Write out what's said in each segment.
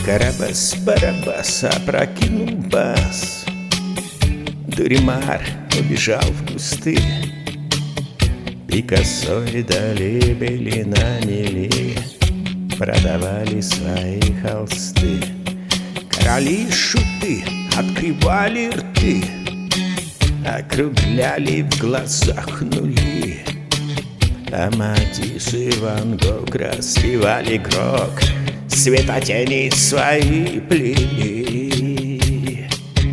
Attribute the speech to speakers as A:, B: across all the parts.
A: Карабас-барабас опрокинул бас. Дуримар убежал в кусты. Пикассо и Дали были на мели, продавали свои холсты. Короли и шуты открывали рты, округляли в глазах нули. А Матисс и Ван Гог распевали грок, светотени свои плели.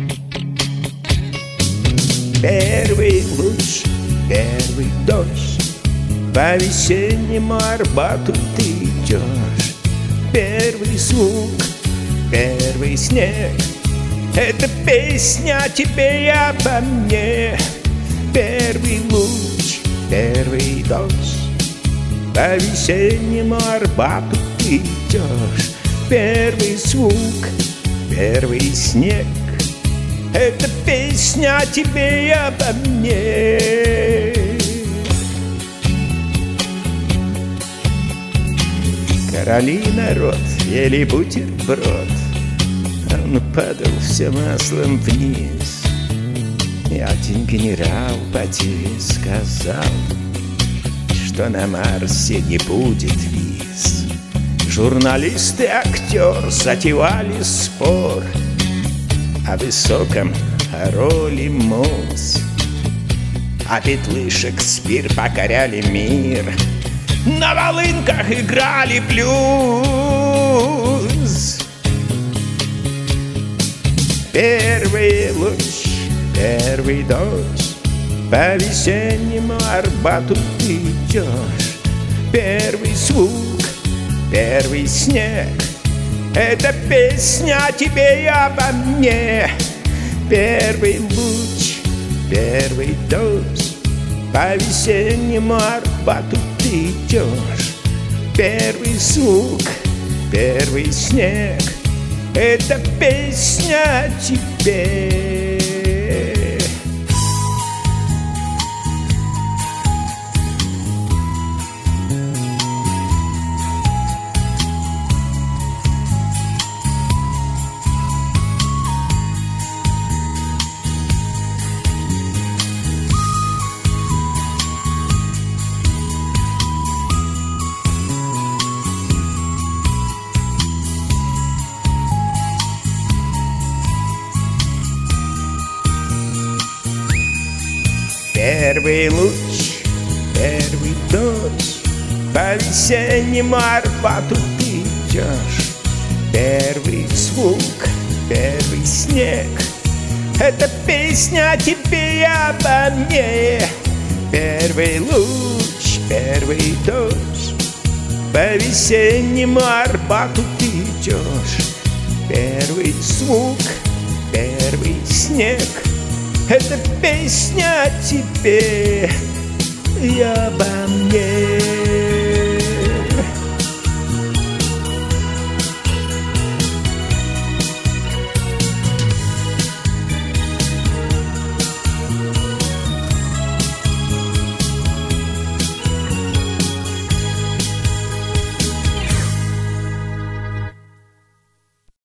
A: Первый луч, первый дождь, по весеннему Арбату ты идешь. Первый звук, первый снег, это песня о тебе и обо мне. Первый луч, первый дождь, по весеннему Арбату ты идешь. Первый звук, первый снег, это песня о тебе и обо мне. Короли и народ ели бутерброд, он падал все маслом вниз. И один генерал по ТВ сказал, что на Марсе не будет виз. Журналист и актер затевали спор о высоком роли муз. А Битлы Шекспир покоряли мир, на волынках играли блюз. Первый луч, первый дождь, по весеннему Арбату ты идешь. Первый звук, первый снег, это песня о тебе и обо мне. Первый луч, первый дождь, по весеннему Арбату ты идешь. Первый звук, первый снег, это песня о тебе. Первый луч, первый дождь, по весеннему Арбату ты идешь. Первый звук, первый снег, это песня о тебе и обо мне. Первый луч, первый дождь, по весеннему Арбату ты идешь. Первый звук, первый снег, это песня о тебе и обо мне.